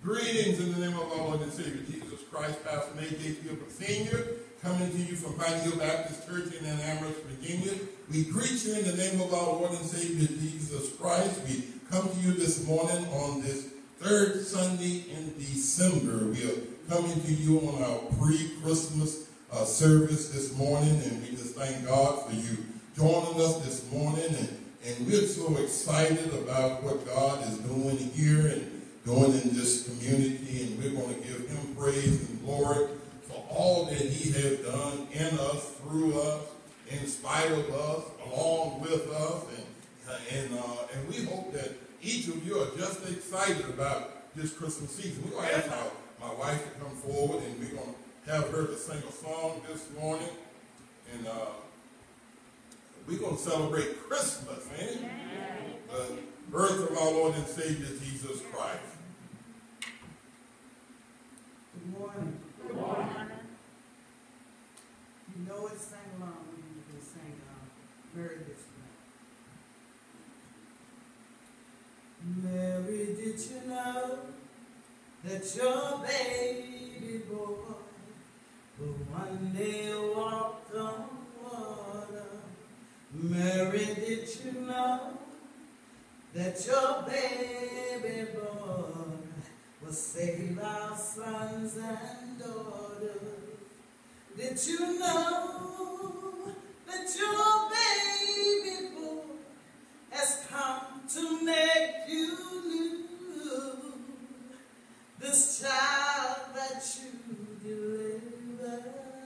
Greetings in the name of our Lord and Savior Jesus Christ. Pastor Nate J. Gilbert Sr. coming to you from Pine Hill Baptist Church in Ann Arbor, Virginia. We greet you in the name of our Lord and Savior Jesus Christ. We come to you this morning on this third Sunday in December. We are coming to you on our pre-Christmas service this morning, and we just thank God for you joining us this morning. And we're so excited about what God is doing here and doing in this community, and we're going to give him praise and glory for all that he has done in us, through us, in spite of us, along with us, and we hope that each of you are just excited about this Christmas season. We're going to ask my wife to come forward, and we're going to have her to sing a song this morning, and we're going to celebrate Christmas, man. The birth of our Lord and Savior Jesus Christ. Good morning. Good morning. You know it, sing along with me. You can sing Mary this night. Mary, did you know that your baby boy will one day walk on water? Mary, did you know that your baby boy will save our sons and daughters? Did you know that your baby boy has come to make you new? This child that you deliver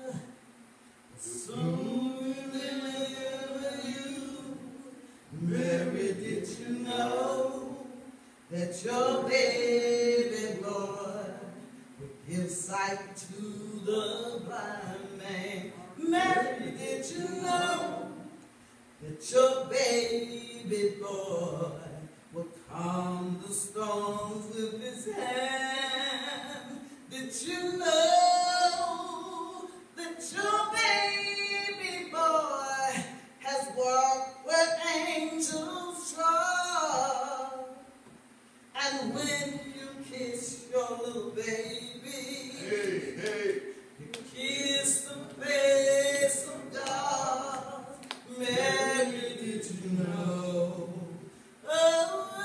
soon deliver you. Mary, did you know that your baby boy will give sight to the blind man? Mary, did you know that your baby boy will calm the storms with his hand? Did you know that your baby boy has walked where angels trod? And when you kiss your little baby, you kiss the face of God. Mary, did you know? Oh,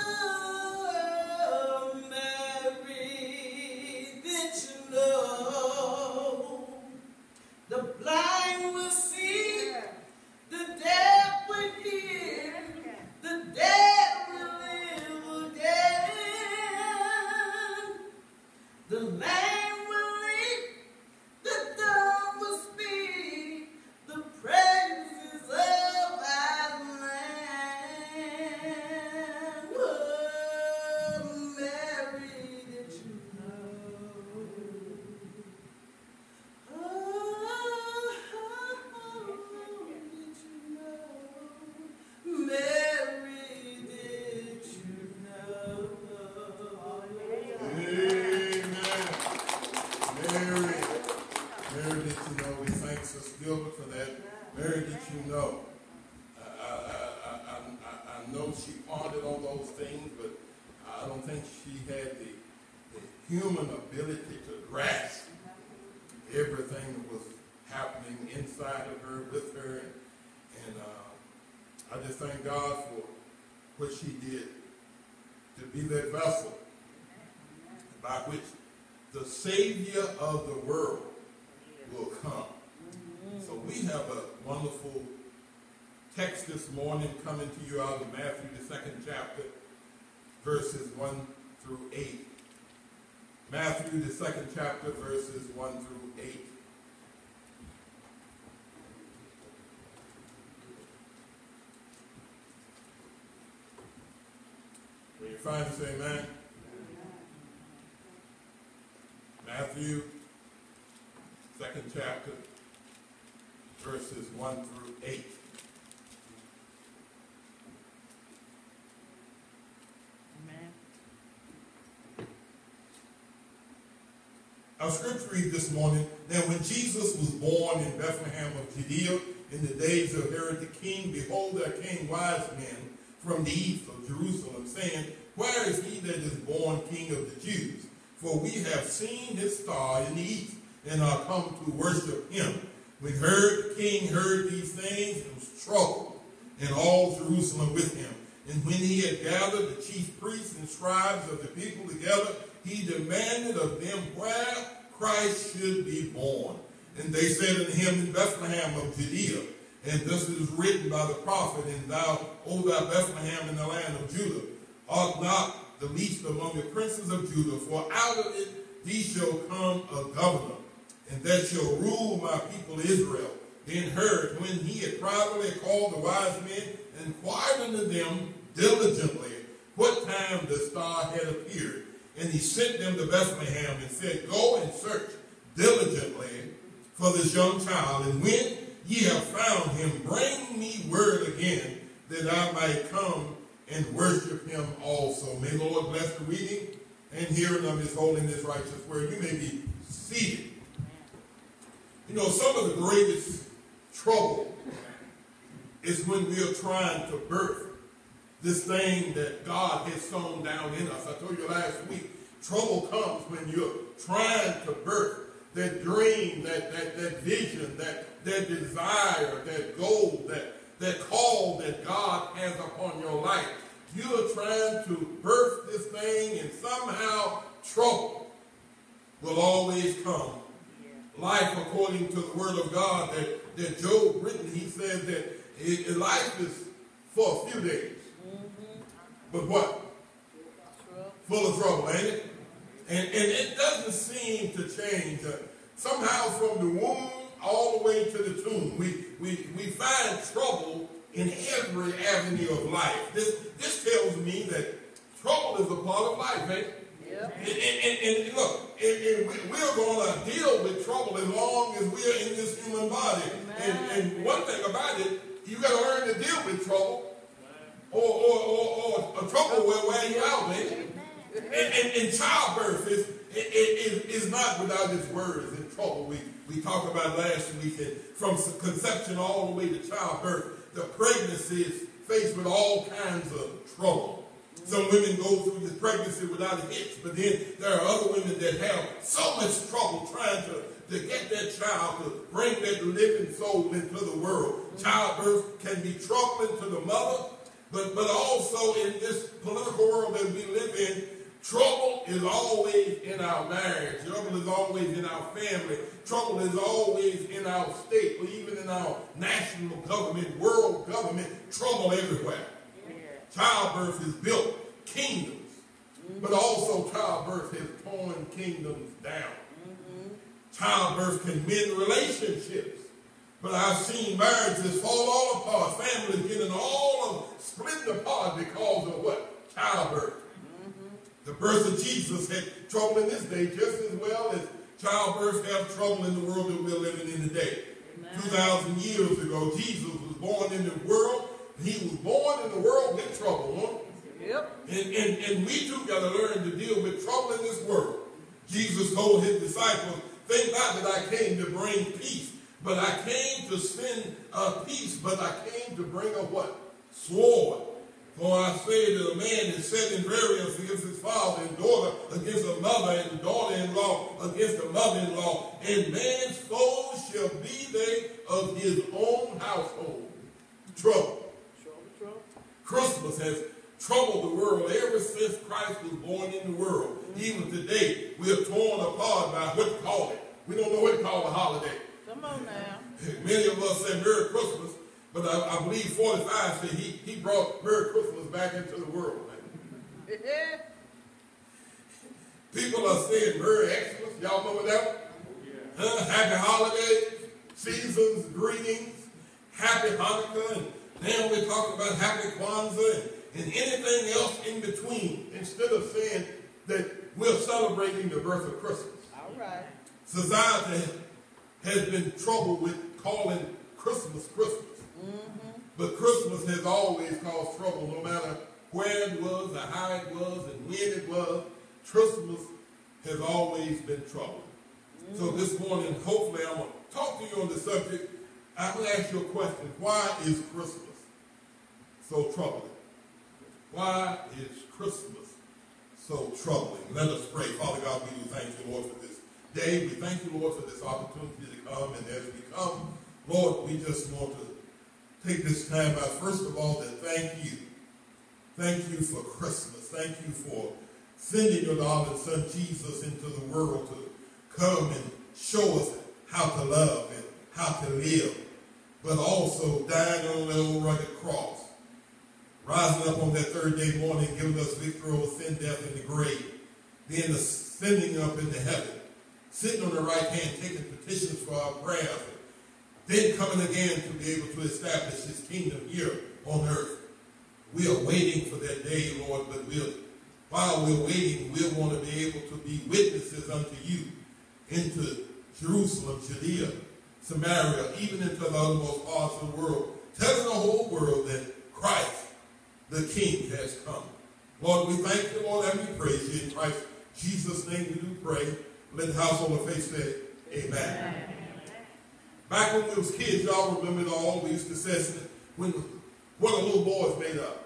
Mary, did you know? The blind will see, the deaf will hear, the dead will live again. The lame will leap, the dumb will speak, the praises of our land. Oh, Mary, did you know? Oh, did you know? Mary, did you know? Mary, did you know? We thank Sister Gilbert for that. Mary, did you know? I know she pondered on those things, but I don't think she had the human ability to grasp everything that was happening inside of her, with her, and I just thank God for what she did to be that vessel by which the Savior of the world will come. So we have a wonderful text this morning coming to you out of Matthew, the 2nd chapter, verses 1 through 8. Matthew, the 2nd chapter, verses 1 through 8. When you find it, say amen. Matthew, 2nd chapter, verses 1 through 8. Our scripture read this morning, now when Jesus was born in Bethlehem of Judea in the days of Herod the king, behold, there came wise men from the east of Jerusalem, saying, where is he that is born King of the Jews? For we have seen his star in the east, and are come to worship him. When the king heard these things, he was troubled, and all Jerusalem with him. And when he had gathered the chief priests and scribes of the people together, he demanded of them where Christ should be born. And they said unto him, in Bethlehem of Judea. And this is written by the prophet, and thou, O thou Bethlehem in the land of Judah, art not the least among the princes of Judah, for out of it thee shall come a governor, and that shall rule my people Israel. Then Herod, when he had privately called the wise men, inquired unto them diligently what time the star had appeared. And he sent them to Bethlehem and said, go and search diligently for this young child, and when ye have found him, bring me word again, that I might come and worship him also. May the Lord bless the reading and hearing of his holiness righteous word. You may be seated. You know, some of the greatest trouble is when we are trying to birth this thing that God has sown down in us. I told you last week, trouble comes when you're trying to birth that dream, that vision, that desire, that goal, that call that God has upon your life. You're trying to birth this thing, and somehow trouble will always come. Life, according to the word of God that Job written, he said that life is for a few days. But what? Full of trouble, ain't it? And it doesn't seem to change. Somehow from the womb all the way to the tomb, we find trouble in every avenue of life. This tells me that trouble is a part of life, ain't it? Yep. And look, we're going to deal with trouble as long as we're in this human body. And one thing about it, you got to learn to deal with trouble, or trouble will wear you out, man. And childbirth is not without its worries and trouble. We talked about last week that from conception all the way to childbirth, the pregnancy is faced with all kinds of trouble. Some women go through this pregnancy without a hitch, but then there are other women that have so much trouble trying to get that child, to bring that living soul into the world. Childbirth can be troubling to the mother, but also in this political world that we live in, trouble is always in our marriage. Trouble is always in our family. Trouble is always in our state, or even in our national government, world government. Trouble everywhere. Childbirth has built kingdoms, but also childbirth has torn kingdoms down. Childbirth can mend relationships, but I've seen marriages fall all apart, families getting all of splitting apart because of what? Childbirth. The birth of Jesus had trouble in this day just as well as childbirth have trouble in the world that we're living in today. 2,000 years ago, Jesus was born in the world. He was born in the world with trouble, huh? Yep. And we too got to learn to deal with trouble in this world. Jesus told his disciples, think not that I came to bring peace, but I came to send peace, but I came to bring a what? Sword. For I say that a man is set in variance against his father and daughter, against a mother and daughter-in-law, against a mother-in-law, and man's foes shall be they of his own household. Trouble. Christmas has troubled the world ever since Christ was born in the world. Even today, we're torn apart by what to call it. We don't know what to call the holiday. Come on now. Many of us say Merry Christmas, but I believe 45 said he brought Merry Christmas back into the world. People are saying Merry Xmas. Y'all know what that was? Happy holidays, seasons, greetings, Happy Hanukkah, and now we're talking about Happy Kwanzaa and anything else in between, instead of saying that we're celebrating the birth of Christmas. All right. Society has been troubled with calling Christmas Christmas. But Christmas has always caused trouble, no matter where it was, or how it was, and when it was. Christmas has always been trouble. So this morning, hopefully, I'm going to talk to you on the subject. I'm going to ask you a question. Why is Christmas so troubling? Why is Christmas so troubling. Let us pray. Father God, we do thank you, Lord, for this day. We thank you, Lord, for this opportunity to come. And as we come, Lord, we just want to take this time out, first of all, to thank you. Thank you for Christmas. Thank you for sending your darling son Jesus into the world to come and show us how to love and how to live, but also dying on the old rugged cross, rising up on that third day morning, giving us victory over sin, death, and the grave, then ascending up into heaven, sitting on the right hand, taking petitions for our prayers, then coming again to be able to establish his kingdom here on earth. We are waiting for that day, Lord, but while we're waiting, we want to be able to be witnesses unto you into Jerusalem, Judea, Samaria, even into the uttermost parts of the world, telling the whole world that Christ, the King, has come. Lord, we thank you, Lord, and we praise you. In Christ Jesus' name we do pray. Let the household of faith say, amen. Back when we was kids, y'all remember it all. We used to say, what are little boys made of?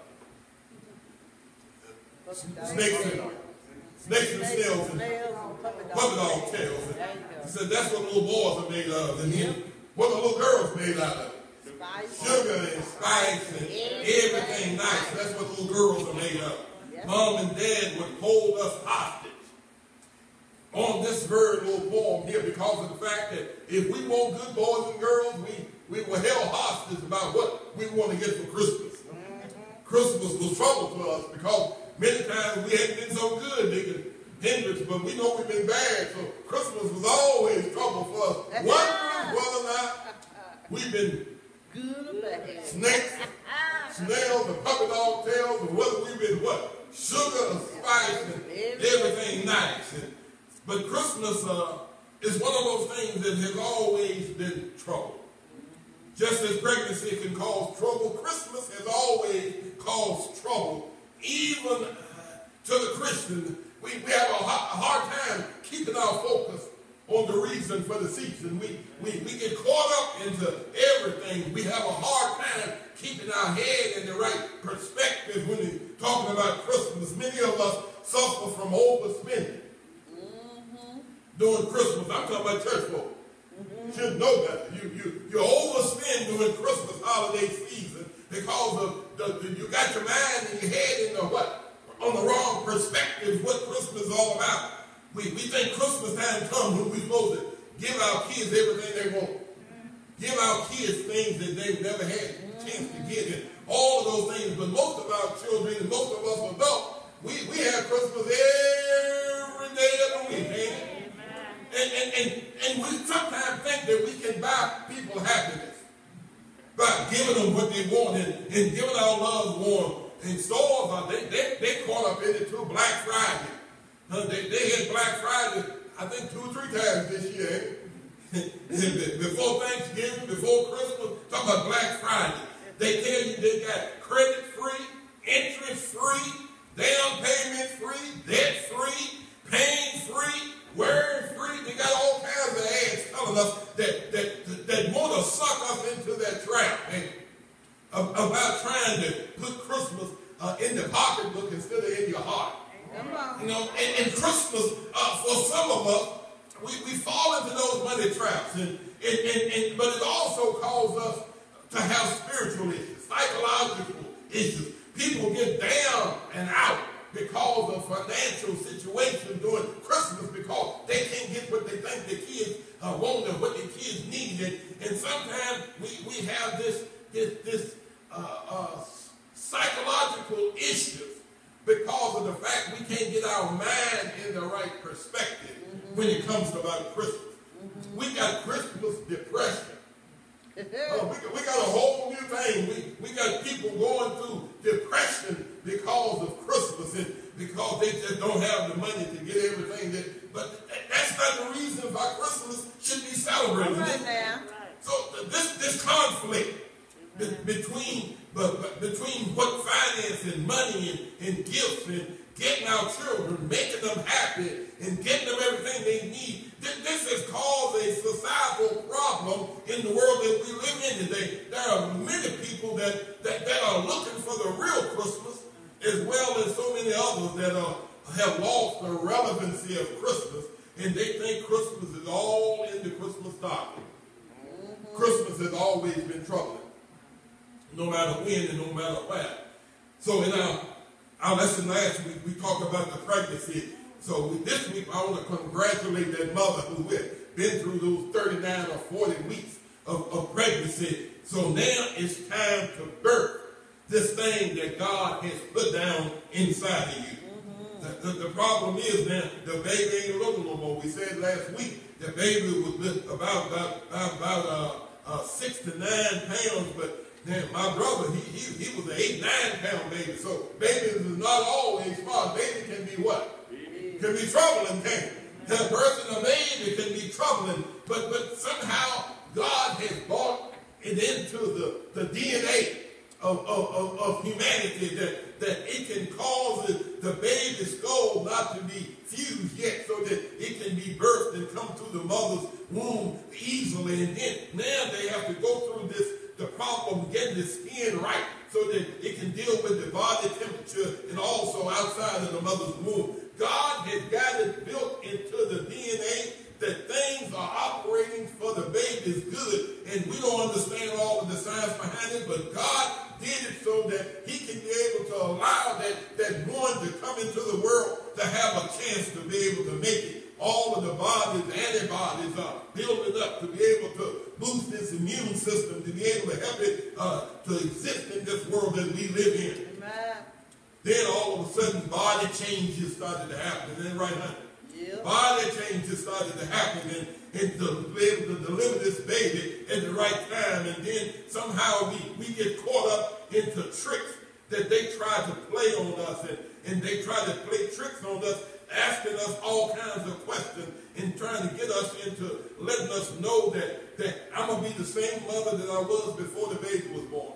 Snakes and snails and puppet dog tails. He said that's what little boys are made of. And then what are little girls made out of? Sugar and spice and everything nice. That's what little girls are made of. Mom and Dad would hold us hostage on this very little poem here because of the fact that if we want good boys and girls, we were held hostage about what we want to get for Christmas. Christmas was trouble to us because many times we hadn't been so good, they could hinder us, but we know we've been bad, so Christmas was always trouble for us. Whether or not we've been good or bad. Snakes, snails, and puppet dog tails, and whether we've been what? Sugar and spice and everything nice. But Christmas is one of those things that has always been trouble. Just as pregnancy can cause trouble, Christmas has always caused trouble. Even to the Christian, we have a hard time keeping our focus on the reason for the season. We get caught up into everything. We have a hard time keeping our head in the right perspective when we're talking about Christmas. Many of us suffer from overspending during Christmas. I'm talking about church folk. You should know that. You overspend during Christmas holiday season because of you got your mind and your head in the what? On the wrong perspective, what Christmas is all about. We think Christmas time comes when we're supposed to give our kids everything they want. Give our kids things that they've never had a chance to get, and all of those things. But most of our children and most of us adults, we have Christmas every day of the week. And we sometimes think that we can buy people happiness by giving them what they want and giving our loved ones. In stores, they caught up in it too. Black Friday. They had Black Friday, I think 2 or 3 times this year. Before Thanksgiving, before Christmas, talk about Black Friday. They tell you they got credit free, interest free, down payment free, debt free, pain free, word free. They got all kinds of ads telling us that want to suck us into that trap. About trying to put Christmas in the pocketbook instead of in your heart. You know, and Christmas, for some of us, we fall into those money traps. But it also calls us to have spiritual issues, psychological issues. People get down and out because of financial situation during Christmas because they can't get what they think the kids want and what the kids need. And sometimes we have this psychological issues because of the fact we can't get our mind in the right perspective when it comes about Christmas. We got Christmas depression. We got a whole new thing. We got people going through depression because of Christmas and because they just don't have the money to get everything. But that's not the reason why Christmas should be celebrated. Right. So this conflict between what finance and money and gifts and getting our children, making them happy and getting them everything they need. This has caused a societal problem in the world that we live in today. There are many people that are looking for the real Christmas as well as so many others that are have lost the relevancy of Christmas, and they think Christmas is all in the Christmas doctrine. Christmas has always been troubling, no matter when and no matter where. So in our lesson last week, we talked about the pregnancy. So this week, I want to congratulate that mother who had been through those 39 or 40 weeks of pregnancy. So now it's time to birth this thing that God has put down inside of you. The problem is now the baby ain't little no more. We said last week the baby was about 6 to 9 pounds, but now my brother he was an 8, 9 pound baby. So babies is not always smart. Baby can be what? Can be troubling. The birth of a baby can be troubling, but somehow God has brought it into the DNA of humanity that it can cause the baby's skull not to be fused yet, so that it can be birthed and come through the mother's womb easily. And then now they have to go through the problem of getting the skin right so that it can deal with the body temperature and also outside of the mother's womb. God has got it built into the DNA that things are operating for the baby's good, and we don't understand all of the science behind it, but God did it so that he can be able to allow that one to come into the world to have a chance to be able to make it. All of the bodies, antibodies are building up to be able to boost its immune system, to be able to help it to exist in this world that we live in. Amen. Then all of a sudden, body changes started to happen. Isn't that right, honey? Yep. Body changes started to happen, and to be able to deliver this baby at the right time. And then somehow we get caught up into tricks that they try to play on us, and they try to play tricks on us, asking us all kinds of questions and trying to get us into letting us know that I'm going to be the same mother that I was before the baby was born.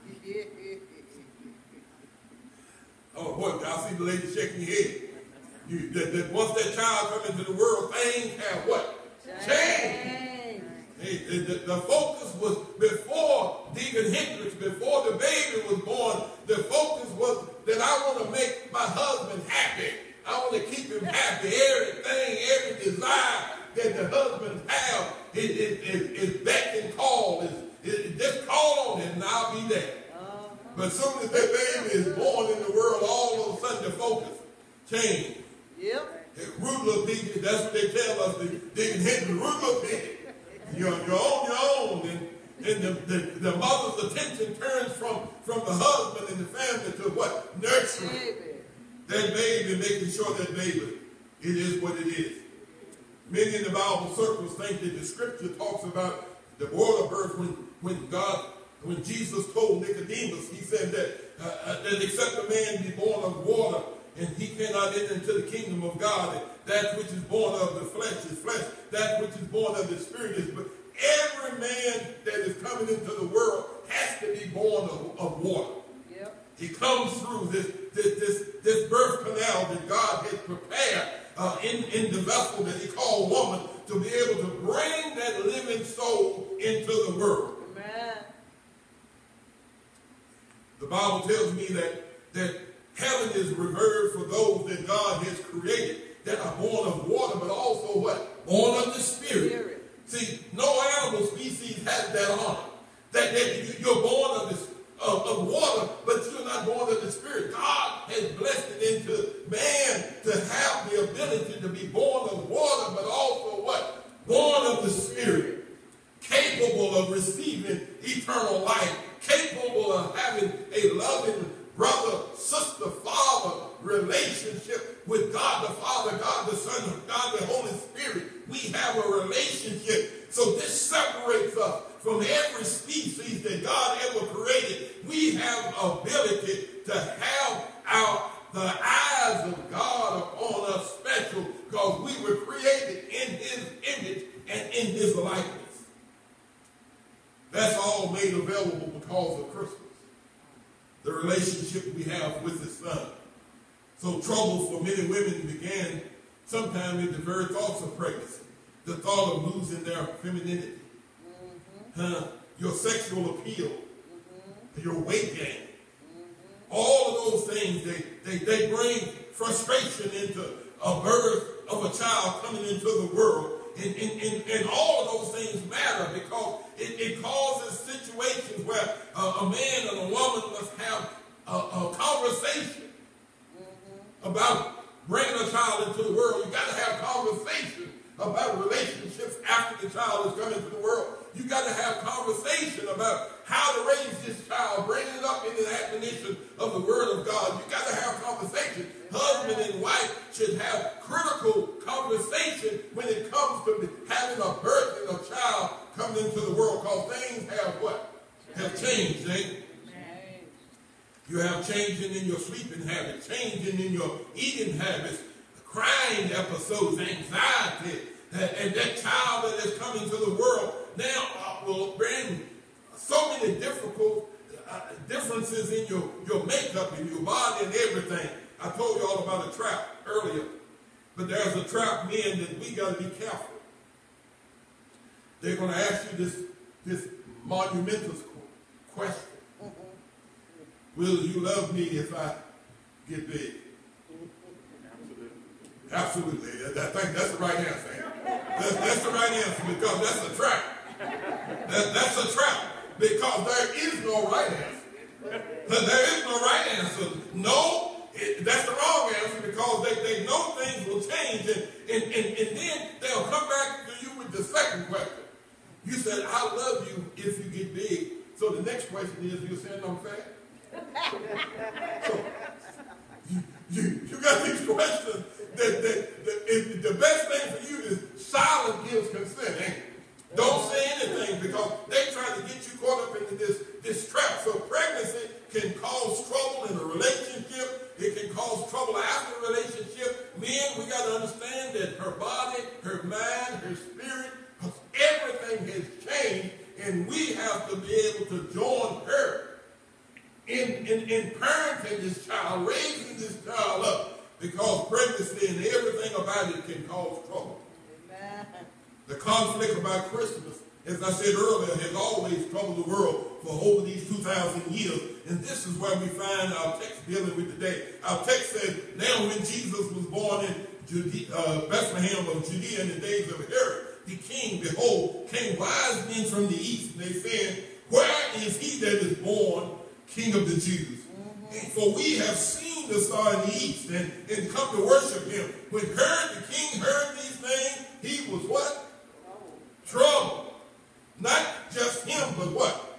Oh, boy, I see the lady shaking your head. That once that child comes into the world, things have what? Change. The focus was before Deacon Hendricks, before the baby was born, the focus was that I want to make my husband happy. I want to keep him happy. Everything, every desire that the husband have is beck and call. Just call on it and I'll be there. But as soon as that baby is born in the world, all of a sudden the focus changed. Yep. Root little piggy, that's what they tell us. They can hit the root little piggy. You're on your own. And the mother's attention turns from the husband and the family to what? Nurturing that baby, making sure that baby, it is what it is. Many in the Bible circles think that the scripture talks about the water birth when Jesus told Nicodemus, he said that except a man be born of water, and he cannot enter into the kingdom of God. And that which is born of the flesh is flesh. That which is born of the spirit is. But every man that is coming into the world has to be born of water. Yep. He comes through this birth canal that God has prepared in the vessel that he called woman to be able to bring that living soul into the world. Amen. The Bible tells me that heaven is reserved for those that God has created that are born of water, but also what? Born of the Spirit. See, no animal species has that honor. That you're born of water, but you're not born of the Spirit. God has blessed it into man to have the ability to be born of water, but also what? Born of the Spirit. Capable of receiving eternal life. Capable of having a loving brother, sister, father relationship with God the Father, God the Son, God the Holy Spirit. We have a relationship. So this separates us from every species that God ever created. We have ability to have the eyes of God upon us special because we were created in his image and in his likeness. That's all made available because of Christmas. The relationship we have with his son. So trouble for many women began sometime in the very thoughts of pregnancy. The thought of losing their femininity. Your sexual appeal. Your weight gain. All of those things, they bring frustration into a birth of a child coming into the world. And all of those things matter because it causes situations where a man and a woman must have a conversation about bringing a child into the world. You got to have conversation about relationships after the child has come into the world. You got to have conversation about how to raise this child, bring it up in the admonition of the Word of God. You got to have conversation. Husband and wife should have critical conversation when it comes to having a birth and a child coming into the world, because things have what? Have changed, eh? You have changing in your sleeping habits, changing in your eating habits, crying episodes, anxiety, and that child that is coming to the world now will bring so many differences in your makeup and your body and everything. I told you all about a trap earlier, but there's a trap, men, that we got to be careful. They're going to ask you this monumental question. Will you love me if I get big? Absolutely. I think that's the right answer. That's the right answer, because that's a trap. That's a trap, because there is no right answer. There is no right answer. No, that's the wrong answer, because they know things will change, and then they'll come back to you with the second question. You said, I love you if you get big. So the next question is, you saying I'm fat? So you got these questions that the best thing for you is silent gives consent, ain't it? Don't say anything, because they try to get you caught up into this trap. So pregnancy can cause trouble in a relationship. It can cause trouble after the relationship. Men, we got to understand that her body, her mind, her spirit, everything has changed, and we have to be able to join her in parenting this child, raising this child up, because pregnancy and everything about it can cause trouble. Amen. The conflict about Christmas, as I said earlier, has always troubled the world for over these 2,000 years. And this is where we find our text dealing with today. Our text says, now when Jesus was born in Bethlehem of Judea in the days of Herod the king, behold, came wise men from the east. And they said, where is he that is born King of the Jews? For we have seen the star in the east and come to worship him. When the king heard these things, he was what? Troubled. Not just him, but what?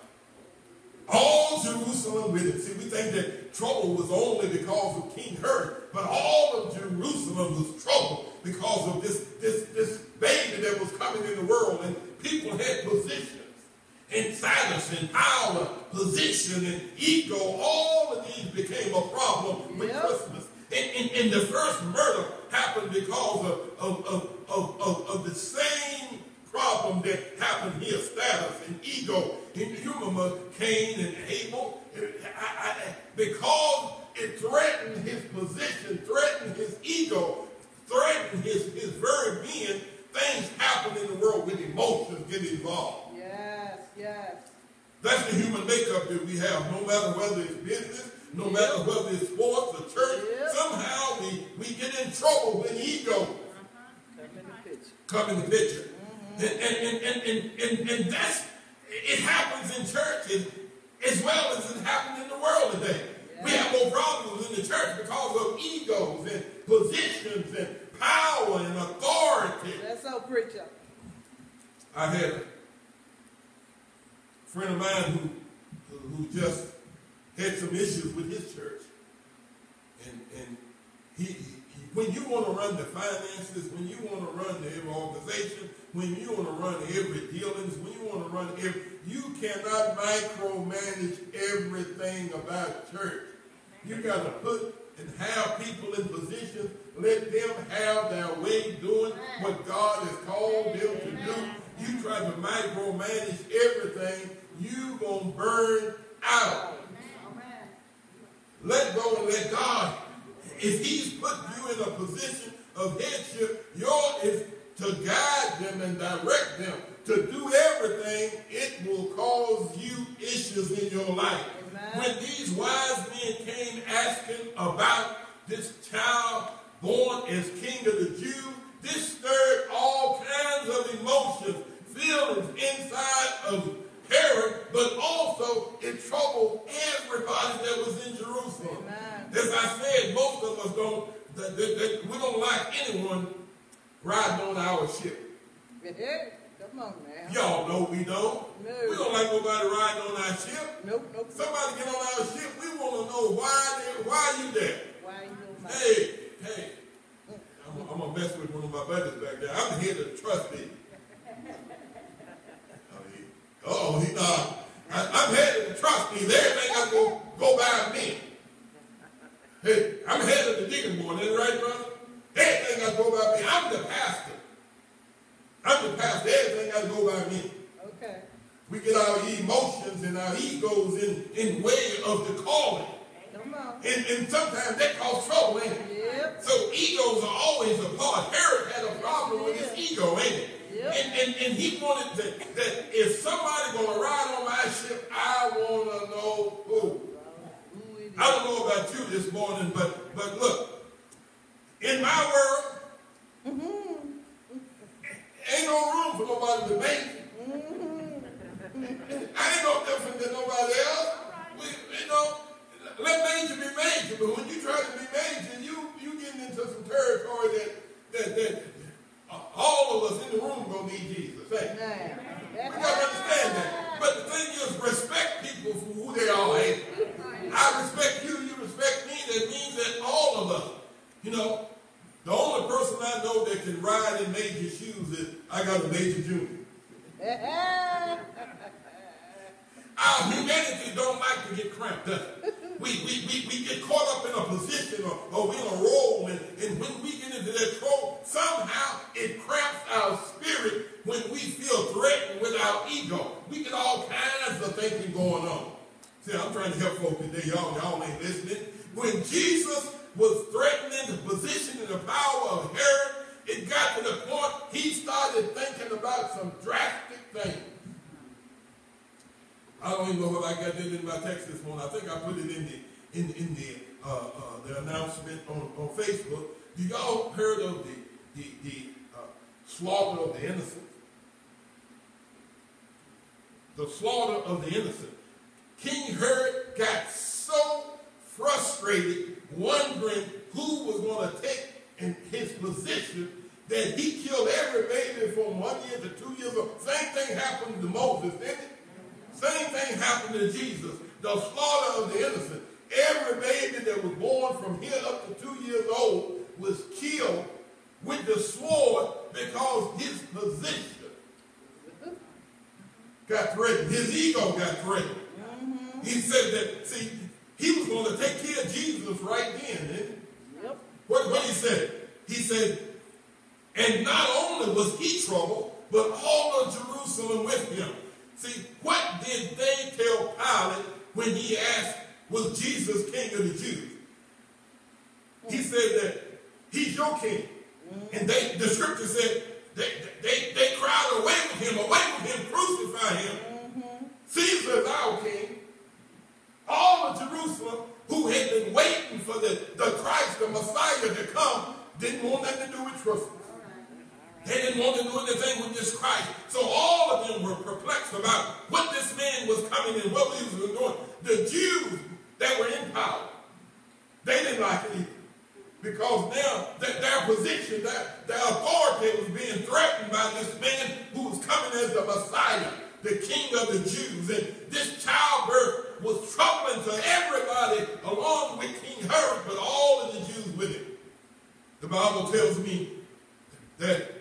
All Jerusalem with him. See, we think that trouble was only because of King Herod, but all of Jerusalem was troubled because of this baby that was coming in the world, and people had positions and status and power, position and ego. All of these became a problem with Christmas. And the first murder happened because of the same problem that happened here, status and ego. And you remember Cain and Abel, because it threatened his position, threatened his ego, threatened his very being. Things happen in the world with emotions get involved. Yes. That's the human makeup that we have. No matter whether it's business, no matter whether it's sports or church, somehow we get in trouble when ego come in the picture. And that's, it happens in churches as well as it happens in the world today. We have more problems in the church because of egos and positions and power and authority. That's so, preacher. I had a friend of mine who just had some issues with his church. And he when you want to run the finances, when you want to run every organization, when you want to run every dealings, when you want to run you cannot micromanage everything about church. You got to put and have people in positions, let them have their way doing what God has called them to do. You try to micromanage everything, you going to burn out. Let go and let God. If he's put you in a position of headship, yours is to guide them and direct them. To do everything, it will cause you issues in your life. Amen. When these wise men came asking about this child anyone riding on our ship. Come on now. Y'all know we don't. No. We don't like nobody riding on our ship. Nope. Somebody get on our ship, we want to know why you there. Why you on my Hey, I'm going to mess with one of my buddies back there. I'm here to trust me. He's not. I'm headed to trust me. Everything I go by me. Hey, I'm headed to the deacon board. Isn't that right, brother? Everything I go by me. I'm the pastor. Everything I go by me. Okay. We get our emotions and our egos in way of the calling. Come on. And sometimes that causes trouble, ain't it? Yep. So egos are always a part. Herod had a problem with his ego, ain't it? Yep. And he wanted that if somebody going to ride on my ship, I want to know who. I don't know about you this morning, but look, in my world, ain't no room for nobody to make it. I ain't no different than nobody else. Let major be major, but when you try to be major, you getting into some territory that all of us in the room gonna need Jesus. Hey. We gotta understand that. But the thing is, respect people for who they are. Hey. I respect you, you respect me. That means that all of us, the only person I know that can ride in major shoes is I got a major junior. Our humanity don't like to get cramped up. We get caught up in a position or we in a role, and when we get into that role, somehow it cramps our spirit when we feel threatened with our ego. We get all kinds of thinking going on. See, I'm trying to help folks today. Y'all ain't listening. When Jesus was threatening the position and the power of Herod, it got to the point he started thinking about some drastic things. I don't even know if I got that in my text this morning. I think I put it in the announcement on Facebook. Do y'all heard of the slaughter of the innocent? The slaughter of the innocent. King Herod got so frustrated, wondering who was going to take in his position, that he killed every baby from 1 year to 2 years old. Same thing happened to Moses, didn't it? Same thing happened to Jesus. The slaughter of the innocent. Every baby that was born from here up to 2 years old was killed with the sword because his position got threatened. His ego got threatened. He said that, see, he was going to take care of Jesus right then, didn't he? Yep. What he said? He said, and not only was he troubled, but all of Jerusalem with him. See, what did they tell Pilate when he asked, was Jesus king of the Jews? He said that he's your king. And the scripture said they cried, away with him, crucify him. Caesar is our king. All of Jerusalem, who had been waiting for the Christ, the Messiah to come, didn't want nothing to do with Christmas. They didn't want to do anything with this Christ. So all of them were perplexed about what this man was coming and what he was doing. The Jews that were in power, they didn't like it either. Because now their position, their authority was being threatened by this man who was coming as the Messiah, the King of the Jews. And this childbirth was troubling to everybody along with King Herod, but all of the Jews with him. The Bible tells me that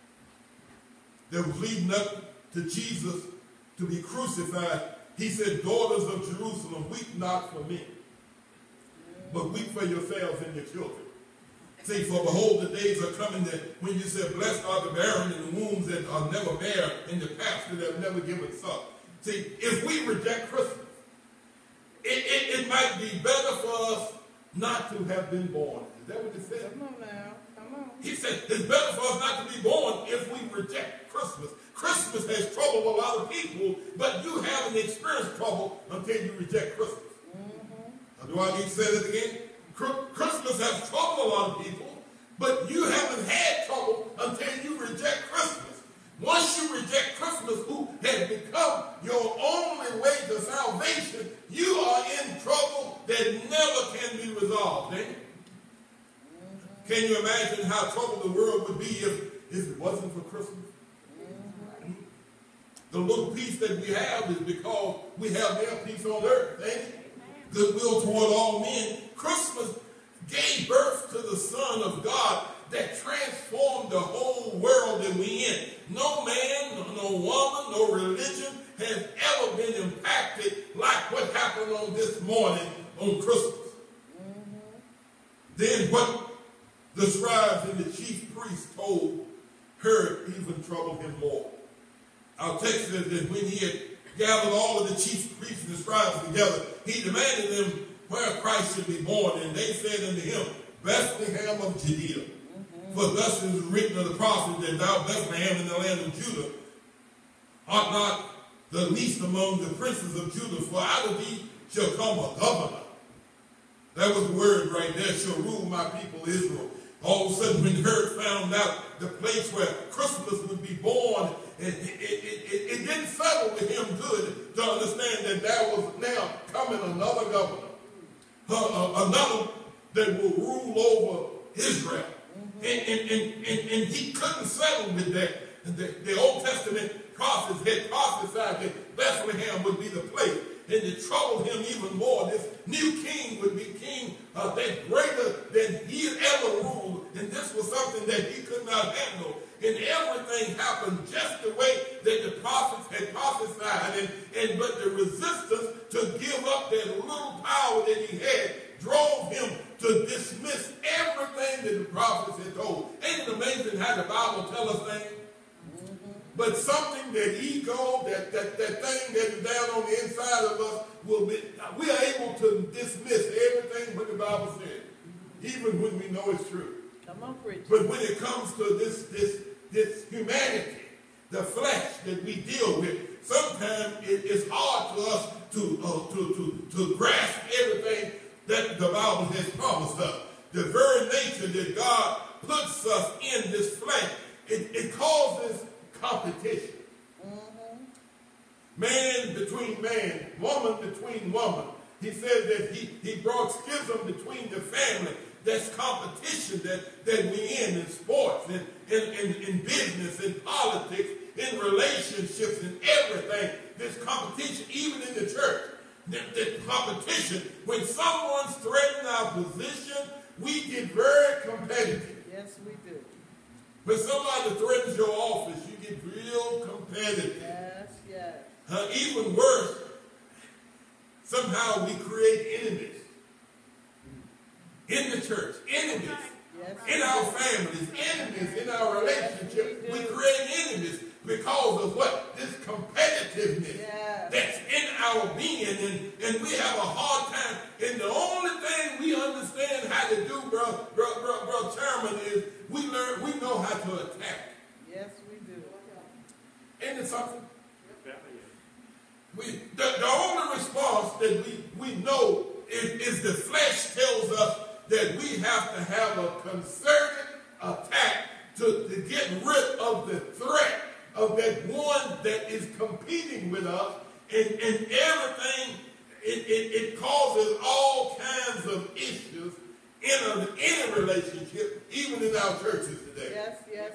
was leading up to Jesus to be crucified. He said, daughters of Jerusalem, weep not for me, but weep for yourselves and your children. See, for behold, the days are coming that when you say, blessed are the barren and the wombs that are never bare, and the pasture that have never given suck. See, if we reject Christmas, it might be better for us not to have been born. Is that what he said? Come on now. Come on. He said, it's better for us not to be born if we reject Christmas. Christmas has troubled a lot of people, but you haven't experienced trouble until you reject Christmas. Do I need to say that again? Christmas has troubled a lot of people, but you haven't had trouble until you reject Christmas. Once you reject Christmas, who has become your only way to salvation, you are in trouble that never can be resolved. Can you imagine how troubled the world would be if it wasn't for Christmas? The little peace that we have is because we have their peace on earth. Ain't it? Goodwill toward all men. Christmas gave birth to the Son of God that transformed the whole world that we in. No man, no woman, no religion has ever been impacted like what happened on this morning on Christmas. Then what the scribes and the chief priests told her even troubled him more. Our text says that when he had gathered all of the chief priests and the scribes together, he demanded them where Christ should be born. And they said unto him, Bethlehem of Judea. For thus is written of the prophet that thou Bethlehem in the land of Judah art not the least among the princes of Judah, for out of thee shall come a governor. That was the word right there, shall rule my people Israel. All of a sudden, when Herod found out the place where Christmas would be born, it didn't settle with him good to understand that there was now coming another governor, another that will rule over Israel. And he couldn't settle with that. The Old Testament prophets had prophesied that Bethlehem would be the place. And it troubled him even more. This new king would be king that greater than he had ever ruled. And this was something that he could not handle. And everything happened just the way that the prophets had prophesied. But the resistance to give up that little power that he had drove him to dismiss everything that the prophets had told. Ain't it amazing how the Bible tells us things? But something, that ego, that thing that is down on the inside of us, we are able to dismiss everything what the Bible says, even when we know it's true. Come on, preach. But when it comes to this humanity, the flesh that we deal with, sometimes it's hard for us to grasp everything that the Bible has promised us. The very nature that God puts us in this flesh, it causes competition. Man between man, woman between woman. He said that he brought schism between the family. That's competition that we in sports, in business, in politics, in relationships, in everything. There's competition, even in the church. There's competition. When someone's threatening our position, we get very competitive. Yes, we do. When somebody threatens your office, you get real competitive. Yes. Even worse, somehow we create enemies. In the church, enemies. Yes. In our families, enemies. In our relationship, we create enemies because of what? This competitiveness that's in our being. And we have a hard time. And the only thing we understand how to do, bro Chairman, is we know how to attack. Yes, we do. Ain't it something? The only response that we know is the flesh tells us that we have to have a concerted attack to get rid of the threat of that one that is competing with us, and everything, it causes all kinds of issues in any relationship, even in our churches today. Yes.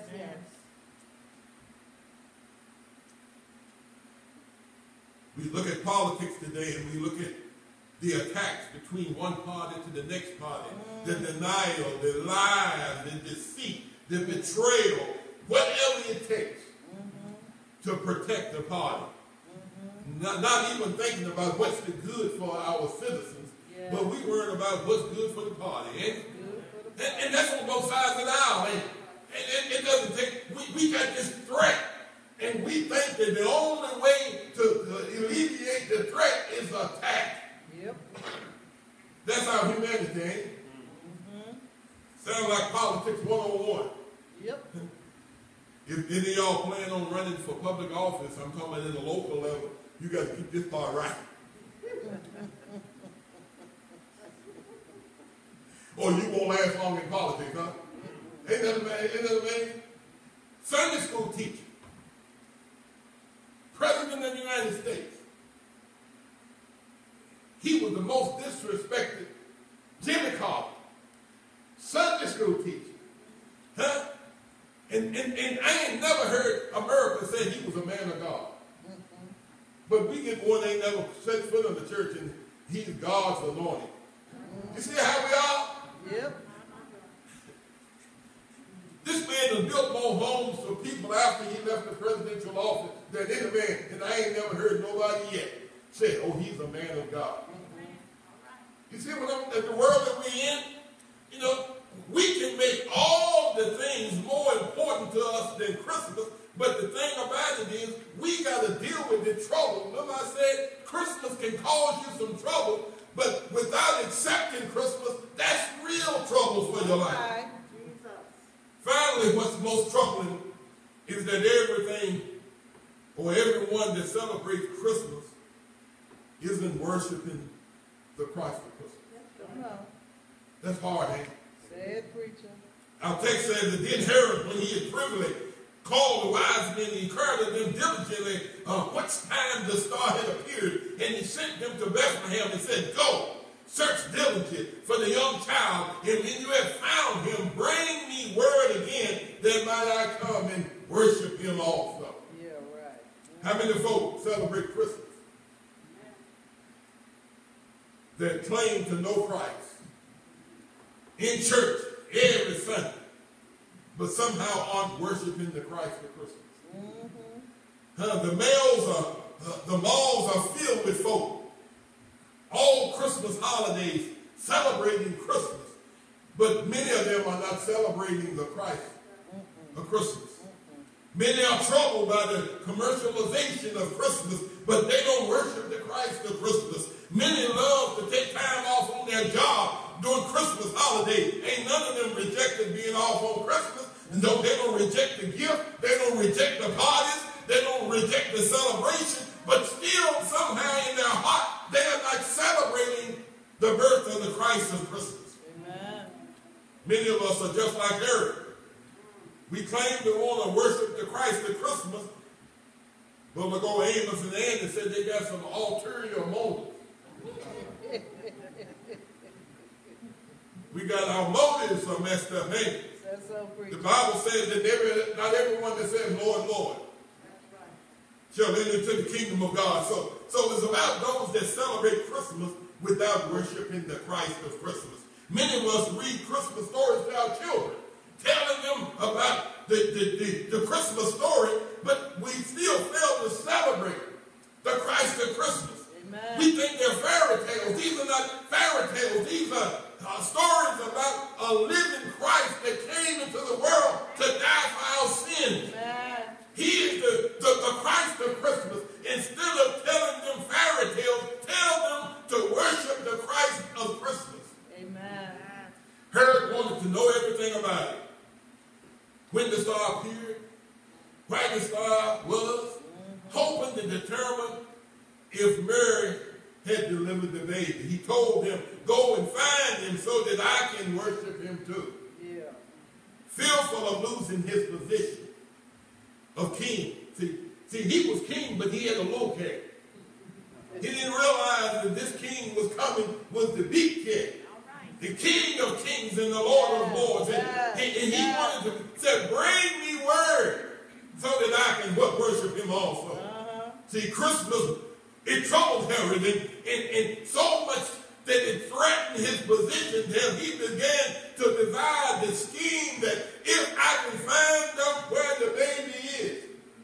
We look at politics today, and we look at the attacks between one party to the next party, the denial, the lies, the deceit, the betrayal, whatever it takes to protect the party. Not even thinking about what's the good for our citizens, but we worry about what's good for the party. And that's on both sides of the aisle. And it doesn't take, we got this threat. And we think that the only way to alleviate the threat is attack. Yep. That's our humanity, ain't it? Sounds like politics 101. Yep. If any of y'all plan on running for public office, I'm talking about in the local level, you got to keep this part right. Or you won't last long in politics, huh? Ain't that amazing? Sunday school teacher, President of the United States. He was the most disrespected. Jimmy Carter Sunday school teacher. Huh? And I ain't never heard America say he was a man of God. But we get one ain't never set foot in the church and he's God's anointed. You see how we are? Yep. This man has built more homes for people after he left the presidential office than any man. And I ain't never heard nobody yet say, oh, he's a man of God. You see what the world that we're in? You know, we can make all the things more important to us than Christmas. But the thing about it is, we got to deal with the trouble. Remember I said, Christmas can cause you some trouble, but without accepting Christmas, that's real trouble for your life. Right. Finally, what's most troubling is that everything or everyone that celebrates Christmas isn't worshiping the Christ of Christmas. Come on. That's hard, ain't it? Say it, preacher. Our text says that then Herod, when he had privily called the wise men, he encouraged them diligently what time the star had appeared, and he sent them to Bethlehem and said, go, search diligently for the young child, and when you have found him, bring me word again that might I come and worship him also. Yeah, right. How many folks celebrate Christmas that claim to know Christ in church every Sunday, but somehow aren't worshiping the Christ of Christmas? The malls are filled with folk all Christmas holidays celebrating Christmas, but many of them are not celebrating the Christ of Christmas. Many are troubled by the commercialization of Christmas, but they don't worship the Christ of Christmas. Many love to take time off on their job during Christmas holiday. Ain't none of them rejected being off on Christmas. And they don't reject the gift. They don't reject the parties. They don't reject the celebration. But still, somehow in their heart, they are not celebrating the birth of the Christ of Christmas. Amen. Many of us are just like Herod. We claim to want to worship the Christ of Christmas, but look, old Amos and Andy said they got some ulterior motives. We got our motives are messed up, ain't it? That's so preacher. The Bible says that not everyone that says, Lord, Lord, shall enter into the kingdom of God. So it's about those that celebrate Christmas without worshiping the Christ of Christmas. Many of us read Christmas stories to our children, telling them about the Christmas story, but we still fail to celebrate the Christ of Christmas. Amen. We think they're fairy tales. These are not fairy tales. These are stories about a living Christ that came into the world to die for our sins. Amen. He is the Christ of Christmas. Instead of telling them fairy tales, tell them to worship the Christ of Christmas. Amen. Herod wanted to know everything about it. When the star appeared, where the star was, hoping to determine if Mary had delivered the baby. He told him, go and find him so that I can worship him too. Yeah. Fearful of losing his position of king. See, he was king, but he had a low king. He didn't realize that this king was the big king. The King of Kings and the Lord of Lords. And he wanted to say, bring me word so that I can worship him also. See, Christmas, it troubled Herod and so much that it threatened his position that he began to devise the scheme that if I can find out where the baby is,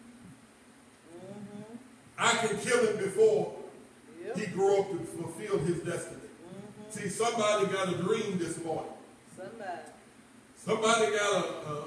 I can kill him before he grew up to fulfill his destiny. See, somebody got a dream this morning. Somebody got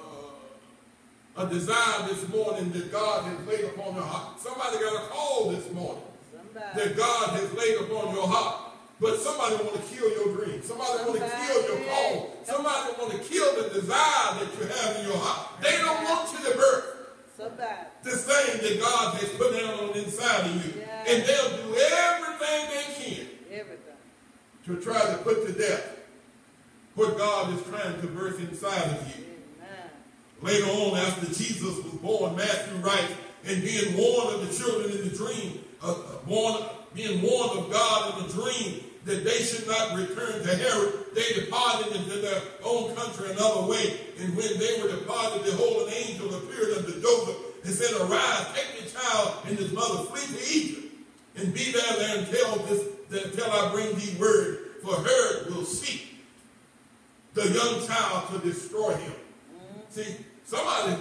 a desire this morning that God has laid upon your heart. Somebody got a call this morning that God has laid upon your heart. But somebody want to kill your dream. Somebody want to kill your call. Somebody want to kill the desire that you have in your heart. They don't want you to birth this thing that God has put down on the inside of you. And they'll do everything they can to try to put to death what God is trying to birth inside of you. Amen. Later on, after Jesus was born, Matthew writes, and being warned of the children in the dream, being warned of God in the dream, that they should not return to Herod, they departed into their own country another way. And when they were departed, behold, an angel appeared unto Joseph and said, Arise, take the child and his mother, flee to Egypt, and be there until I bring thee word, for Herod will seek the young child to destroy him. See, somebody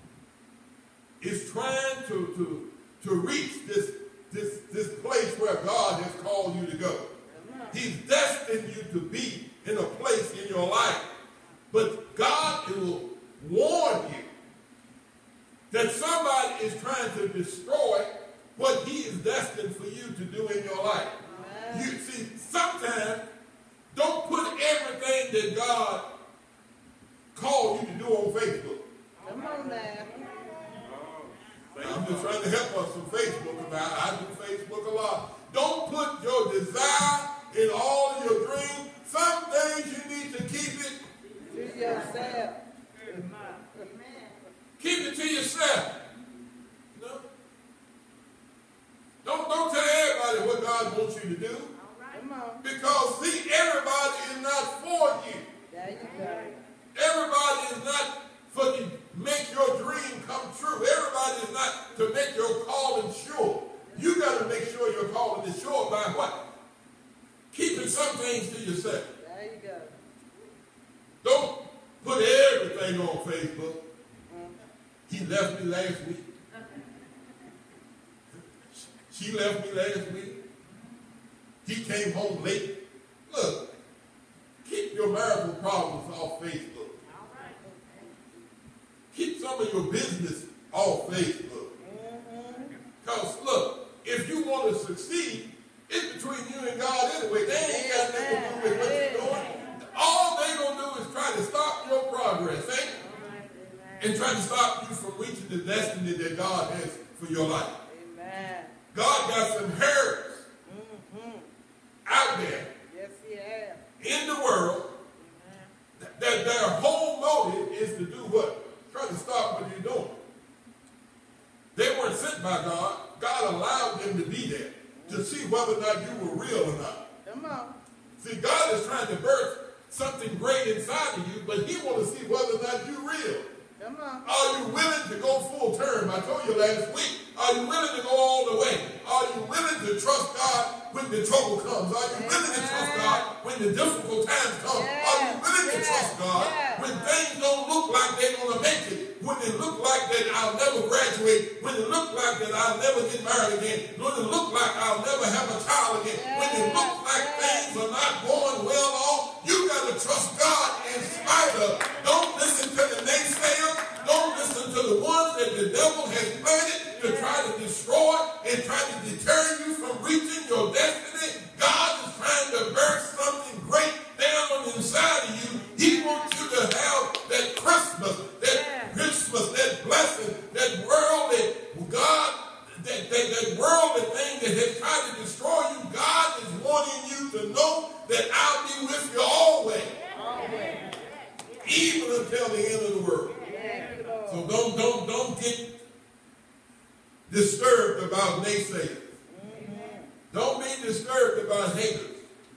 is trying to reach this place where God has called you to go. He's destined you to be in a place in your life. But God will warn you that somebody is trying to destroy what he is destined for you to do in your life. You see, sometimes don't put everything that God called you to do on Facebook. Come on now. I'm just trying to help us from Facebook about I do Facebook a lot. Don't put your desire in all of your dreams. Some things you need to keep it To yourself. Keep it to yourself. You know? Don't tell everybody what God wants you to do. Come on. Because see, everybody is not for you. There you go. Everybody is not for to make your dream come true. Everybody is not to make your calling sure. You got to make sure your calling is sure by what? Keeping some things to yourself. There you go. Don't put everything on Facebook. He left me last week. She left me last week. He came home late. Look, keep your marital problems off Facebook. Keep some of your business off Facebook. Because look, if you want to succeed, it's between you and God anyway. They ain't got nothing to do with what you're doing. All they going to do is try to stop your progress, ain't it? And try to stop you from reaching the destiny that God has for your life. Amen. God got some Herods out there Yes, he has. in the world that their whole motive is to do what? Try to stop what you're doing. They weren't sent by God. God allowed them to be there to see whether or not you were real or not. Come on. See, God is trying to birth something great inside of you, but he wants to see whether or not you're real. Come on. Are you willing to go full term? I told you last week. Are you willing to go all the way? Are you willing to trust God when the trouble comes? Are you willing to trust God when the difficult times come? Are you willing to trust God when things don't look like they're going to make it? When it look like that I'll never graduate? When it look like that I'll never get married again? When it look like I'll never have a child again? When it look like things are not going well off, you got to trust God in spite of. Don't listen to the naysayers. Don't listen to the ones that the devil has planted to try to destroy and try to deter you from reaching your destiny. God is trying to birth something great down on the inside of you. He wants you to have that Christmas, that blessing, that worldly God, that worldly thing that has tried to destroy you. God is wanting you to know that I'll be with you always. Even until the end of the world. So don't get disturbed about naysayers. Don't be disturbed about haters.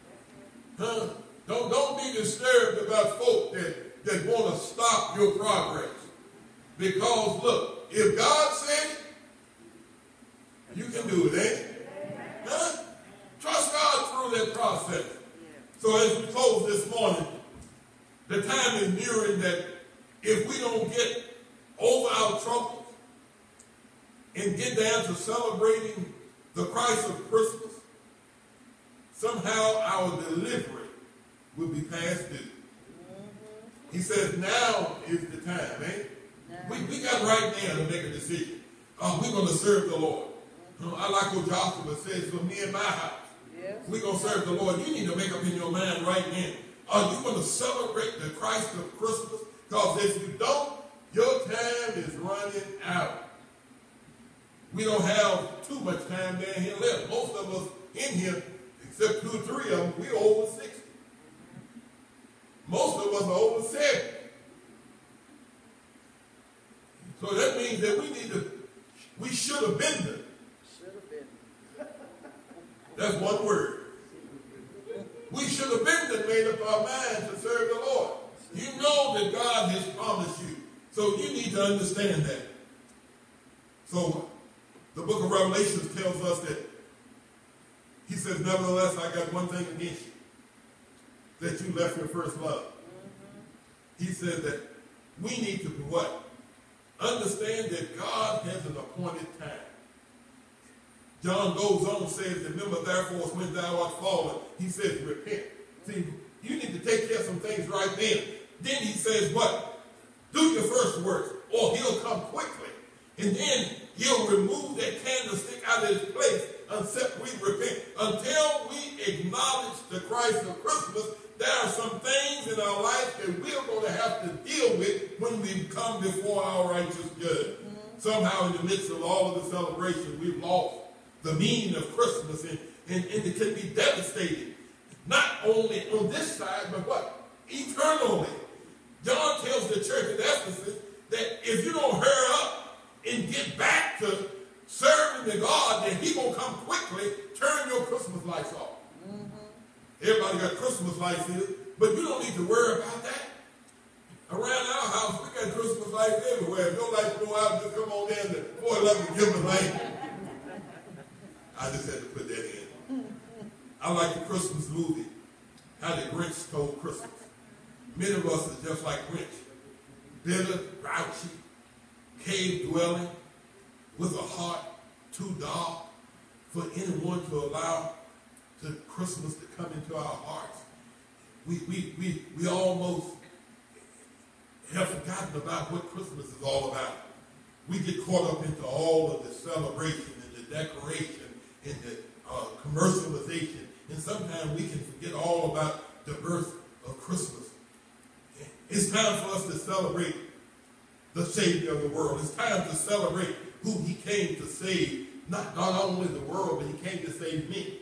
Don't be disturbed about folk that want to stop your progress. Because look, if God said it, you can do it, eh? Trust God through that process. So as we close this morning, the time is nearing that if we don't get over our troubles and get down to celebrating the Christ of Christmas, somehow our delivery will be past due. He says now is the time, eh? We got right now to make a decision. We're going to serve the Lord. I like what Joshua says, for me and my house, we're going to serve the Lord. You need to make up in your mind right now. Are you going to celebrate the Christ of Christmas? Because if you don't, your time is running out. We don't have too much time down here left. Most of us in here, except 2 or 3 of them, we're over 60. Most of us are over 70. So that means that we should have been there. Should have been. That's one word. should have been made up our mind to serve the Lord. You know that God has promised you. So you need to understand that. So the book of Revelation tells us that he says, nevertheless, I got one thing against you, that you left your first love. He said that we need to what? Understand that God has an appointed time. John goes on and says, remember therefore when thou art fallen, he says, repent. See, you need to take care of some things right then. Then he says what? Do your first works, or he'll come quickly. And then he'll remove that candlestick out of its place until we repent. Until we acknowledge the Christ of Christmas, there are some things in our life that we're going to have to deal with when we come before our righteous judge. Somehow in the midst of all of the celebration, we've lost the meaning of Christmas, and it can be devastating. Not only on this side, but what? Eternally. John tells the church at Ephesus that if you don't hurry up and get back to serving the God, then he will come quickly, turn your Christmas lights off. Everybody got Christmas lights here, but you don't need to worry about that. Around our house, we got Christmas lights everywhere. If your lights go out, just come on down to 411 Gilman Lane. I just had to put that in. I like the Christmas movie, How the Grinch Stole Christmas. Many of us are just like Grinch. Bitter, grouchy, cave dwelling, with a heart too dark for anyone to allow the Christmas to come into our hearts. We almost have forgotten about what Christmas is all about. We get caught up into all of the celebration and the decoration and the commercialization, and sometimes we can forget all about the birth of Christmas. It's time for us to celebrate the Savior of the world. It's time to celebrate who he came to save. Not only the world, but he came to save me.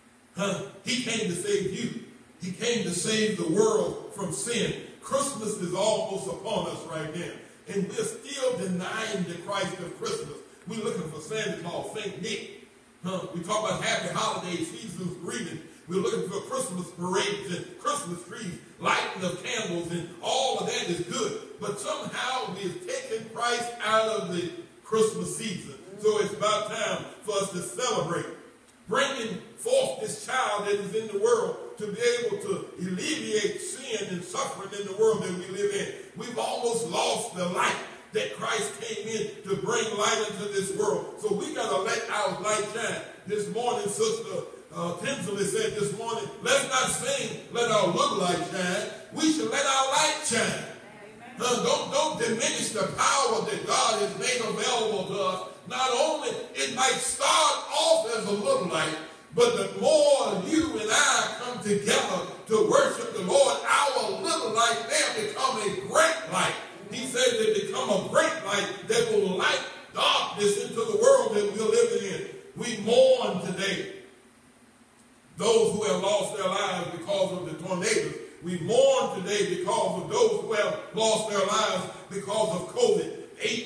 He came to save you. He came to save the world from sin. Christmas is almost upon us right now. And we're still denying the Christ of Christmas. We're looking for Santa Claus, St. Nick. We talk about happy holidays, season's greetings. We're looking for Christmas parades and Christmas trees, lighting of candles, and all of that is good. But somehow we've taken Christ out of the Christmas season. So it's about time for us to celebrate, bringing forth this child that is in the world to be able to alleviate sin and suffering in the world that we live in. We've almost lost the light that Christ came in to bring light into this world. So we got to let our light shine. This morning, Sister Tinsley said this morning, let's not sing, let our little light shine. We should let our light shine. Don't diminish the power that God has made available to us. Not only it might start off as a little light, but the more you and I come together to worship the Lord, our little light there become a great light. He said it become a great light that will light darkness into the world that we're living in. We mourn today those who have lost their lives because of the tornadoes. We mourn today because of those who have lost their lives because of COVID.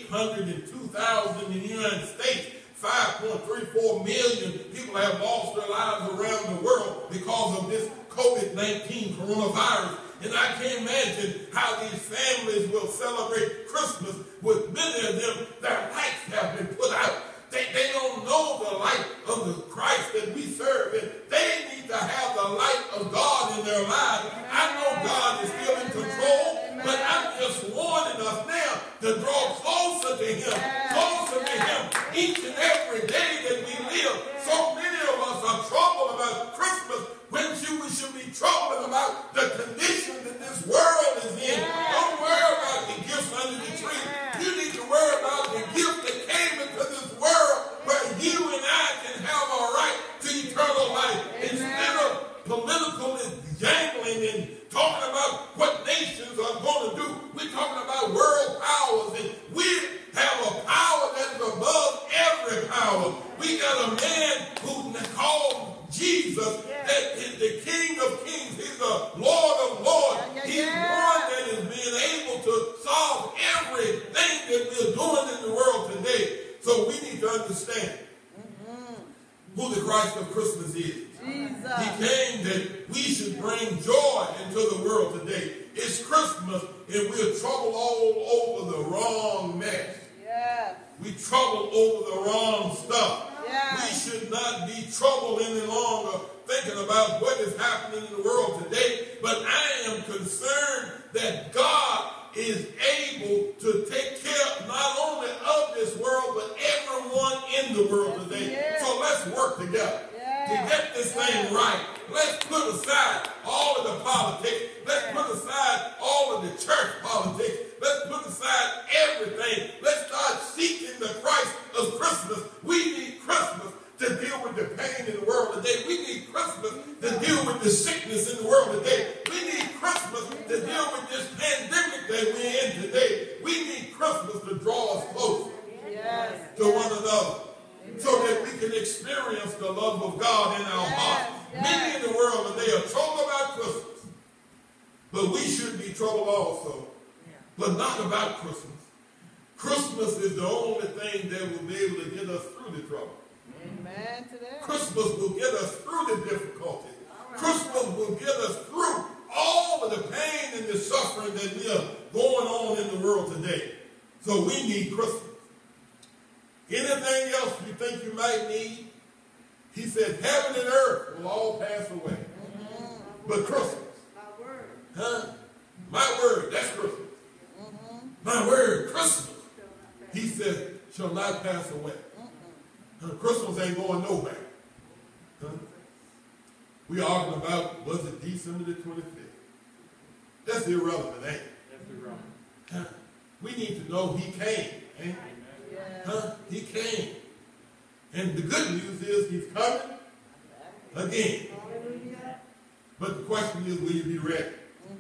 802,000 in the United States. 5.34 million people have lost their lives around the world because of this COVID-19 coronavirus. And I can't imagine how these families will celebrate Christmas with many of them, their lights have been put out. They don't know the light of the Christ that we serve, and they need to have the light of God in their lives. I know God is still in control, but I'm just warning us now to draw closer to him each and every day that we live. So many of us are troubled about Christmas when we should be troubled about the condition that this world is in. Don't worry about the gifts under the tree. You need to worry about the gift that came into this world where you and I can have a right to eternal life. Instead of political jangling and talking about what nations are going to do, we're talking about world powers, and we have a power that is above every power. We got a man who called Jesus, that is the King of Kings. He's the Lord of Lords. He's one that is being able to solve everything that we're doing in the world today. So we need to understand who the Christ of Christmas is. Jesus. He came that we should bring joy into the world today. It's Christmas and we're troubled all over the wrong mess. Yes. We trouble over the wrong stuff. Yes. We should not be troubled any longer thinking about what is happening in the world today. But I am concerned that God is able to take care not only of this world, but everyone in the world today. Yes. So let's work together to get this thing right. Let's put aside all of the politics. Let's put aside all of the church politics. Let's put aside everything. Let's start seeking the Christ of Christmas. We need Christmas to deal with the pain in the world today. We need Christmas to deal with the sickness in the world today. We need Christmas to deal with this pandemic that we're in today. We need Christmas to draw us closer to one another so that we can experience the love of God in our hearts. Many in the world today are troubled about Christmas, but we should be troubled also, but not about Christmas. Christmas is the only thing that will be able to get us through the trouble. Amen to that. Christmas will get us through the difficulty. Christmas will get us through all of the pain and the suffering that we are going on in the world today. So we need Christmas. Anything else you think you might need? He said, heaven and earth will all pass away. But Christmas. My word. Huh? My word, that's Christmas. My word, Christmas. He said, shall not pass away. Christmas ain't going nowhere. Huh? We arguing about, was it December the 25th? That's irrelevant, ain't it? That's irrelevant. Huh? We need to know he came. Ain't it? Huh? He came. And the good news is he's coming again. But the question is, will you be ready?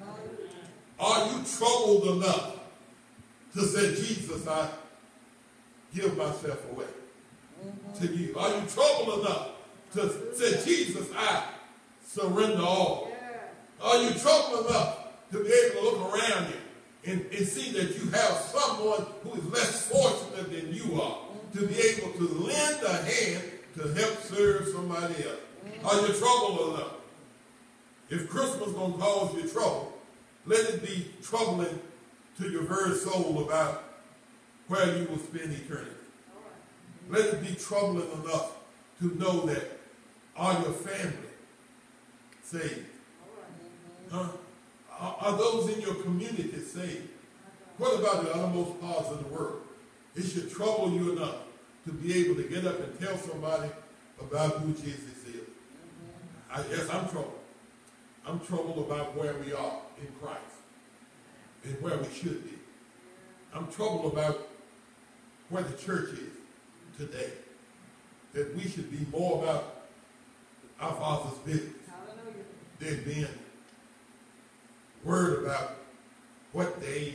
Are you troubled enough to say, Jesus, I give myself away to you? Are you troubled enough to say, Jesus, I surrender all? Are you troubled enough to be able to look around you and see that you have someone who is less fortunate than you are, to be able to lend a hand to help serve somebody else? Are you troubled enough? If Christmas is going to cause you trouble, let it be troubling to your very soul about where you will spend eternity. Let it be troubling enough to know that, are your family saved? Huh? Are those in your community saved? What about the uttermost parts of the world? It should trouble you enough to be able to get up and tell somebody about who Jesus is. Yes, I'm troubled. I'm troubled about where we are in Christ and where we should be. I'm troubled about where the church is today. That we should be more about our Father's business than being worried about what day,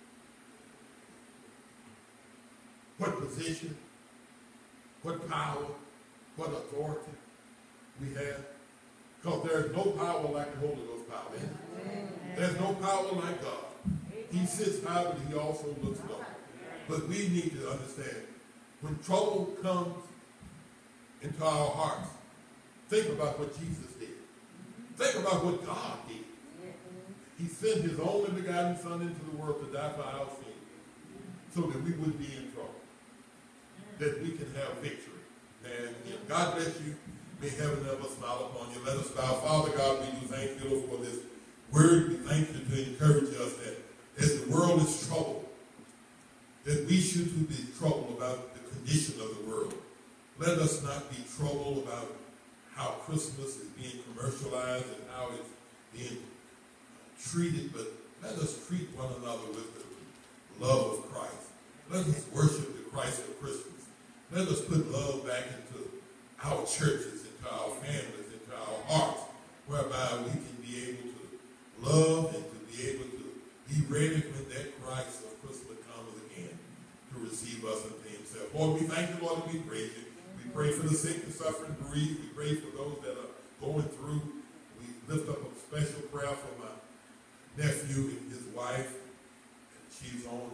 what position, what power, what authority we have. Because there is no power like the Holy Ghost power. There's no power like God. He sits high, but he also looks low. But we need to understand, when trouble comes into our hearts, think about what Jesus did. Think about what God did. He sent his only begotten Son into the world to die for our sins, so that we wouldn't be in trouble, that we can have victory. And God bless you. May heaven ever smile upon you. Let us bow. Father God, we do thank you for this word. We thank you to encourage us that as the world is troubled, that we should be troubled about the condition of the world. Let us not be troubled about how Christmas is being commercialized and how it's being treated, but let us treat one another with the love of Christ. Let us worship the Christ of Christmas. Let us put love back into our churches, into our families, into our hearts, whereby we can be able to love and to be able to be ready when that Christ of Christmas comes again to receive us unto himself. Lord, we thank you, Lord, and we praise you. We pray for the sick, the suffering, bereaved. We pray for those that are going through. We lift up a special prayer for my nephew and his wife. And she's on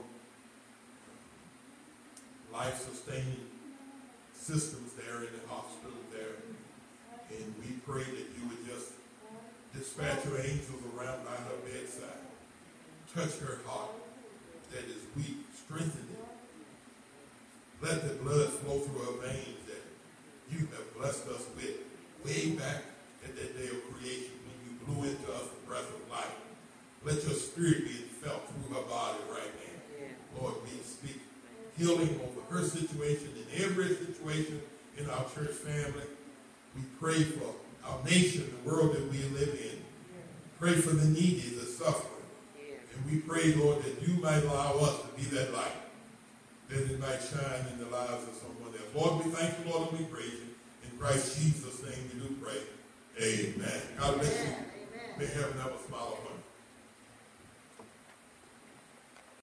life-sustaining systems there in the hospital there. And we pray that you would just dispatch your angels around by her bedside. Touch her heart that is weak. Strengthen it. Let the blood flow through her veins that you have blessed us with way back at that day of creation when you blew into us the breath of life. Let your spirit be felt through her body right now. Yeah. Lord, we speak healing over her situation and every situation in our church family. We pray for our nation, the world that we live in. Pray for the needy, the suffering. And we pray, Lord, that you might allow us to be that light, that it might shine in the lives of someone else. Lord, we thank you, Lord, and we praise you. In Christ Jesus' name we do pray. Amen. God bless you. May heaven have a smile upon you.